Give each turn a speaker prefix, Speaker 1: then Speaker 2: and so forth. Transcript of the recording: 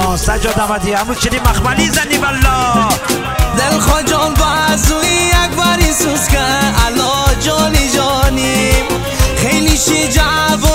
Speaker 1: سجاد احمدی همون چنین مخملی زنی والله
Speaker 2: دل خواجان با ازوی یک باری سوز که علا جانی جانی خیلی شجاع